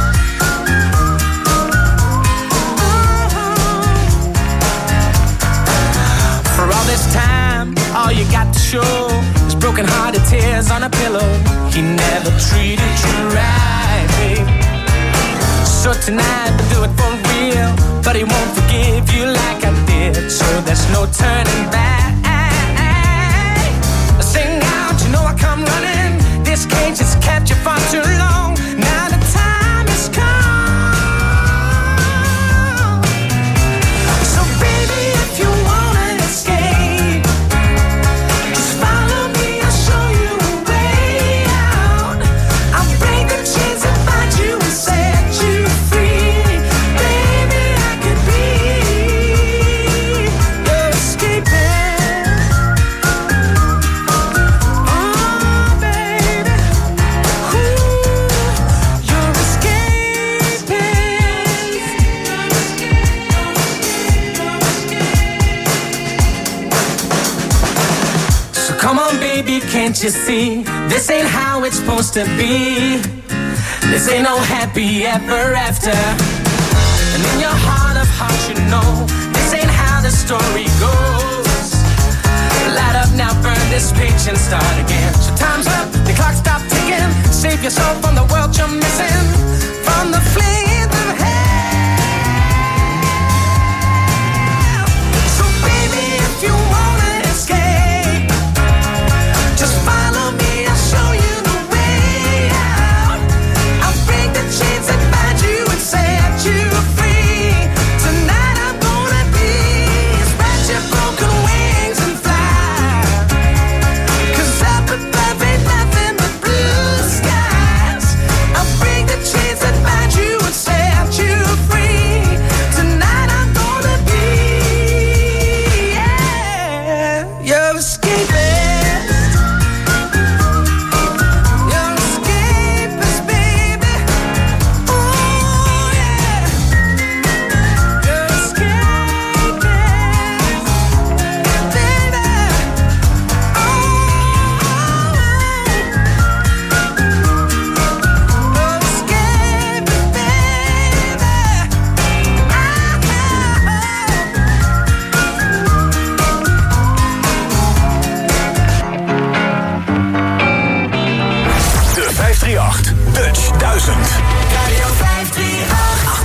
Speaker 3: For all this time, all you got to show is broken-hearted tears on a pillow. He never treated you right, babe. So tonight we'll do it for real, but he won't forgive you like I did. So there's no turning back. Sing out, you know I come running. This cage has kept you far too long. Now the time has come. So baby, if you wanna escape, just follow me, I'll show you a way out. I'll break the chains that bind you and set you free. Baby, I could be your escapist. Oh, baby, your escapist. So come on, baby, can't you see? This ain't how it's supposed to be. This ain't no happy ever after. And in your heart of hearts, you know this ain't how the story goes. Light up now, burn this page and start again. So time's up, the clock stopped ticking. Save yourself from the world you're missing, from the flames of hell.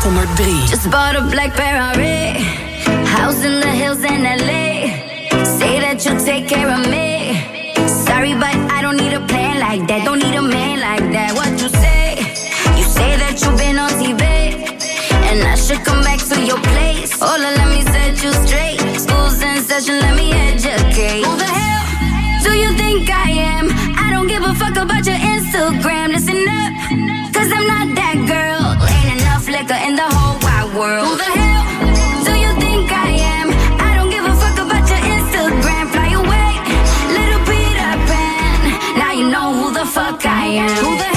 Speaker 22: 803.
Speaker 24: Just bought a black Ferrari, house in the hills in LA. Say that you'll take care of me. Sorry, but I don't need a plan like that. Don't need a man like that. What you say? You say that you've been on TV, and I should come back to your place. Oh, let me set you straight. School's in session, let me educate. Who the hell do you think I am? I don't give a fuck about your Instagram. Listen up, cause I'm not that girl. Ain't enough liquor in the whole wide world. Who the hell do you think I am? I don't give a fuck about your Instagram. Fly away, little Peter Pan. Now you know who the fuck I am. Who the hell?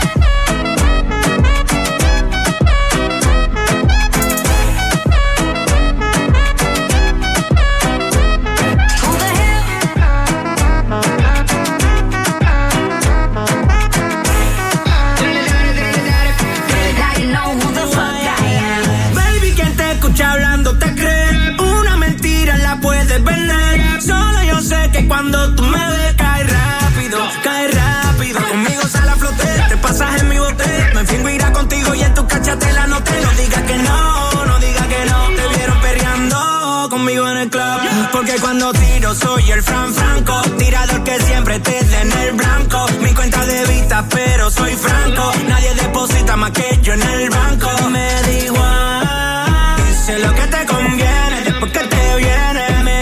Speaker 4: Cuando tú me ves, cae rápido. Conmigo sale a flote, te pasas en mi bote. Me fingo irá contigo y en tu cachatela no te lo digas que no digas que no. Te vieron perreando conmigo en el club. Porque cuando tiro soy el Franco, tirador que siempre te dé en el blanco. Mi cuenta de vista, pero soy franco. Nadie deposita más que yo en el banco. Me da igual, dice lo que te conviene, después que te viene.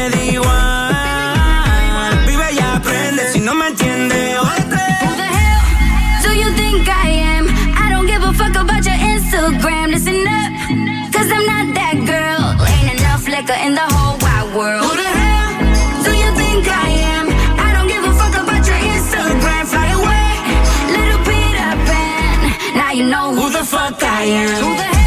Speaker 4: No me entiende,
Speaker 24: Who the hell do you think I am? I don't give a fuck about your Instagram. Listen up, cause I'm not that girl. Ain't enough liquor in the whole wide world. Who the hell do you think I am? I don't give a fuck about your Instagram. Fly away, little Peter Pan. Now you know who the fuck I am. Who the hell?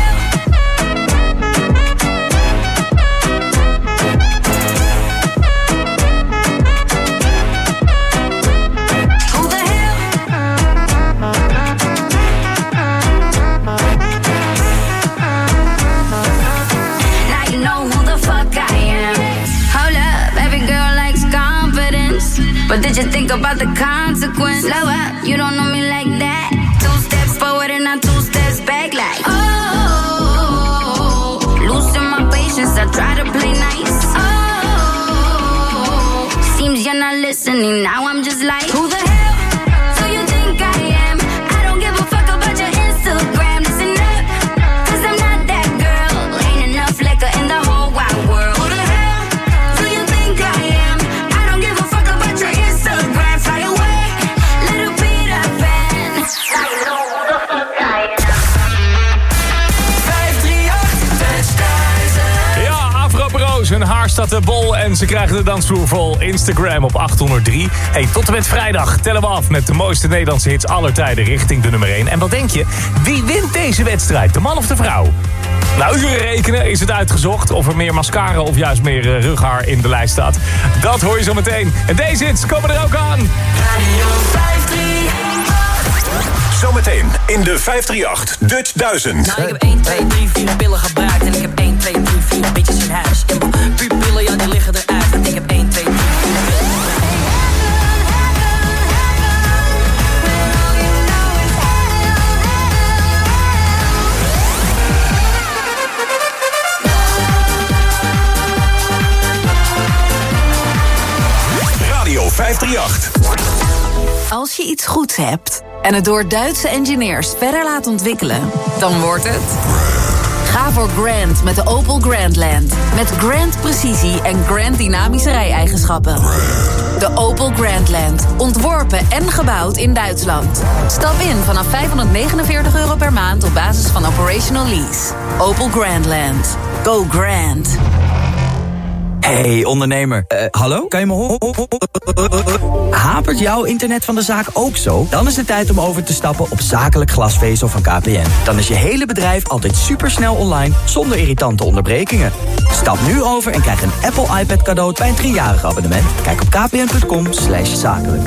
Speaker 24: But did you think about the consequence? Slow up, you don't know me like that. 2 steps forward and not 2 steps back like oh, losing my patience, I try to play nice. Oh, seems you're not listening, now I'm just like who the hell do you think I am? I don't give a fuck about your Instagram. Listen up, cause I'm not that girl. Ain't enough liquor in the whole wide world. Who the hell do you think I am? I don't give a fuck about your Instagram. Fly away, little Peter Pan. I know who the fuck I am.
Speaker 23: 538 Ja, Afro-Broos, hun haar staat de bol en ze krijgen de dansvloer vol. Instagram op 803. Hey, tot en met vrijdag tellen we af met de mooiste Nederlandse hits aller tijden richting de nummer 1. En wat denk je? Wie wint deze wedstrijd? De man of de vrouw? Nou, uren rekenen is het uitgezocht. Of er meer mascara of juist meer rughaar in de lijst staat. Dat hoor je zo meteen. En deze hits komen er ook aan.
Speaker 21: Radio 538. Zometeen in de 538 Dutch 1000.
Speaker 5: Nou, ik heb 1, 2, 3, 4 pillen gebruikt. En ik heb 1, 2, 3, 4 bitches in huis. En mijn pupillen, ja, die liggen eruit. En ik heb 1, 2, 3, 4
Speaker 21: Radio 538.
Speaker 16: Als je iets goeds hebt en het door Duitse engineers verder laat ontwikkelen, dan wordt het... Ga voor Grand met de Opel Grandland. Met Grand precisie en Grand dynamische rij-eigenschappen. De Opel Grandland. Ontworpen en gebouwd in Duitsland. Stap in vanaf €549 per maand op basis van operational lease. Opel Grandland. Go Grand.
Speaker 6: Hey ondernemer, hallo? Kan je me horen? Hapert jouw internet van de zaak ook zo? Dan is het tijd om over te stappen op zakelijk glasvezel van KPN. Dan is je hele bedrijf altijd supersnel online, zonder irritante onderbrekingen. Stap nu over en krijg een Apple iPad cadeau bij een 3-jarig abonnement. Kijk op kpn.com/zakelijk.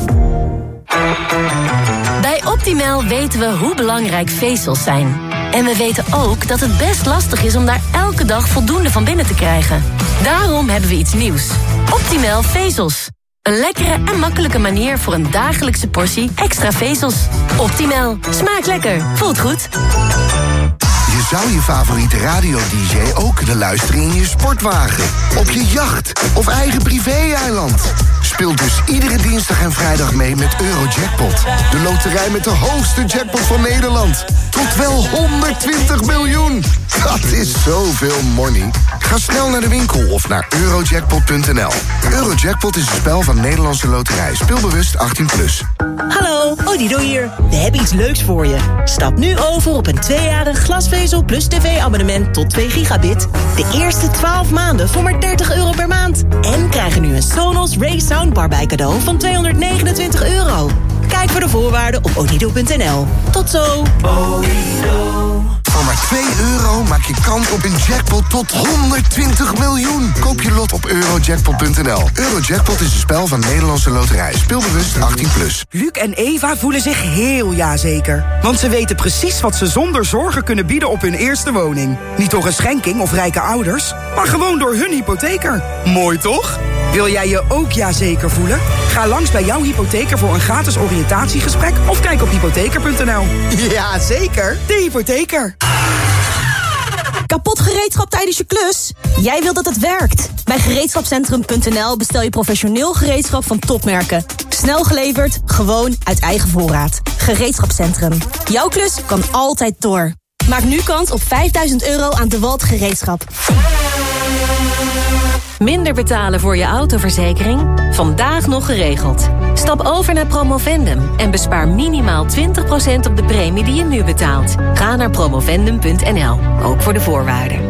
Speaker 11: Bij Optimal weten we hoe belangrijk vezels zijn. En we weten ook dat het best lastig is om daar elke dag voldoende van binnen te krijgen. Daarom hebben we iets nieuws. Optimal vezels. Een lekkere en makkelijke manier voor een dagelijkse portie extra vezels. Optimal. Smaakt lekker. Voelt goed.
Speaker 7: Je zou je favoriete radio-dj ook kunnen luisteren in je sportwagen, op je jacht of eigen privé-eiland. Speel dus iedere dinsdag en vrijdag mee met Eurojackpot. De loterij met de hoogste jackpot van Nederland. Tot wel 120 miljoen. Dat is zoveel money. Ga snel naar de winkel of naar eurojackpot.nl. Eurojackpot is een spel van Nederlandse Loterij. Speelbewust 18+.
Speaker 9: Hallo, Odido hier. We hebben iets leuks voor je. Stap nu over op een 2-jarig glasvezel plus tv-abonnement tot 2 gigabit. De eerste 12 maanden voor maar €30 per maand. En krijg er nu een Sonos Ray Soundbar bij cadeau van €229. Kijk voor de voorwaarden op odido.nl. Tot zo.
Speaker 7: Voor maar €2 maak je kans op een jackpot tot 120 miljoen. Koop je lot op eurojackpot.nl. Eurojackpot is een spel van Nederlandse Loterij. Speelbewust 18+.
Speaker 10: Luc en Eva voelen zich heel jazeker. Want ze weten precies wat ze zonder zorgen kunnen bieden op hun eerste woning. Niet door een schenking of rijke ouders, maar gewoon door hun hypotheker. Mooi toch? Wil jij je ook jazeker voelen? Ga langs bij jouw hypotheker voor een gratis oriëntatiegesprek of kijk op hypotheker.nl. Ja, zeker. De hypotheker.
Speaker 12: Kapot gereedschap tijdens je klus? Jij wilt dat het werkt. Bij gereedschapcentrum.nl bestel je professioneel gereedschap van topmerken. Snel geleverd, gewoon uit eigen voorraad. Gereedschapcentrum. Jouw klus kan altijd door. Maak nu kans op €5000 aan DeWalt gereedschap.
Speaker 11: Minder betalen voor je autoverzekering? Vandaag nog geregeld. Stap over naar Promovendum en bespaar minimaal 20% op de premie die je nu betaalt. Ga naar promovendum.nl, ook voor de voorwaarden.